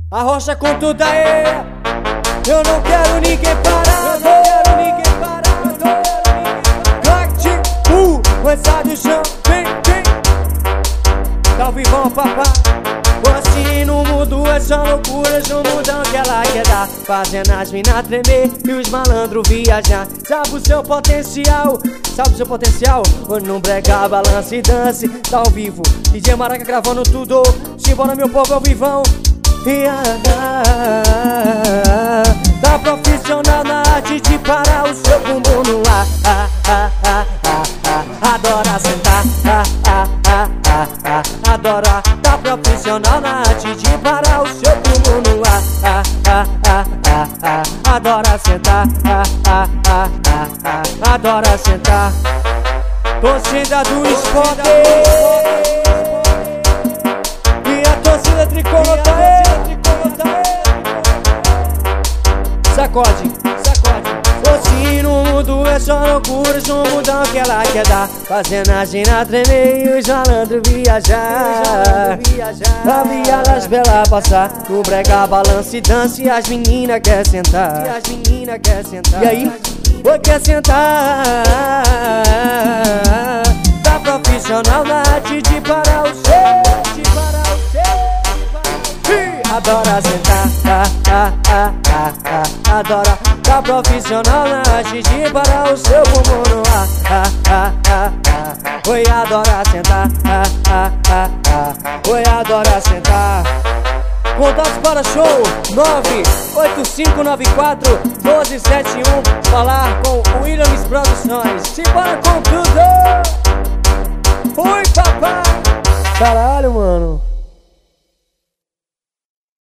Arrocha com tudo aí. Eu não quero ninguém parar, não quero ninguém parar, não quero ninguém parar. Começar do chão, vem, vem. Tá ao vivão, papá. Assim no mundo é só loucura, no mundão que ela quer dar, fazendo as minas tremer e os malandros viajar. Sabe o seu potencial? Sabe o seu potencial? Quando não brega, balance e dance, tá ao vivo. DJ Maraca gravando tudo. Simbora meu povo ao vivão. Tá profissional na arte de parar o seu bumbum no ar. Adora sentar, adora. Tá profissional na arte de parar o seu bumbum no ar. Adora sentar, adora sentar. Torcida do esporte e a torcida tricolor tá aí. Sacode, sacode. Assim no mundo é só loucura, no mundão que ela quer dar, fazendo a gina tremer e os malandros viajar. Pra viadas bela passar, no brega balança e dança e as meninas quer sentar. E aí? Oi, quer sentar. Tá profissional na arte de parar o seu. Adora sentar, adora. Tá profissional na arte de parar o seu bumbum no ar. Oi, adora sentar, oi, adora sentar. Contatos para show 98594-1271. Falar com o Williams Produções. Simbora com tudo. Oi, papai. Caralho, mano.